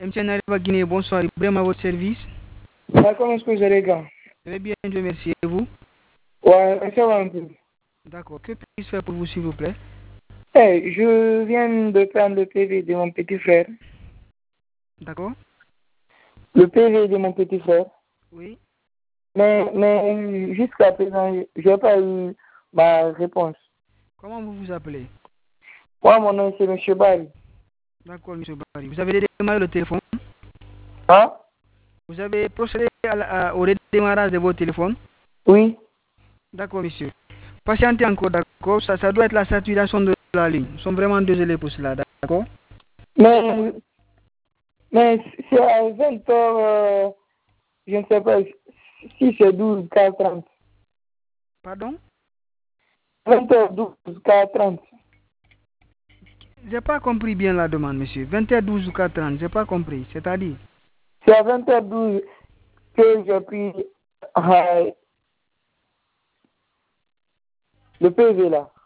MTN Arriva Guinée, bonsoir. Ibrahim à votre service. Comment est-ce que vous allez, gars? Très bien, Dieu merci. Et vous? Ouais, ça va un peu. D'accord. Que puis-je faire pour vous, s'il vous plaît? Hey, je viens de prendre le PV de mon petit frère. D'accord. Le PV de mon petit frère. Oui. Mais jusqu'à présent, je n'ai pas eu ma réponse. Comment vous vous appelez? Moi, mon nom, c'est M. Barry. D'accord, M. Barry. Vous avez démarré le téléphone? Hein? Vous avez procédé au redémarrage de votre téléphone? Oui. D'accord, monsieur. Patientez encore, d'accord? Ça doit être la saturation de la ligne. Nous sommes vraiment désolés pour cela, d'accord? Mais c'est à 20 heures, je ne sais pas si c'est 12 K30. Pardon? 20h12 K30. J'ai pas compris bien la demande, monsieur. 20h12 ou 4h30, j'ai pas compris. C'est-à-dire? C'est à 20h12 que j'ai pris le PV là.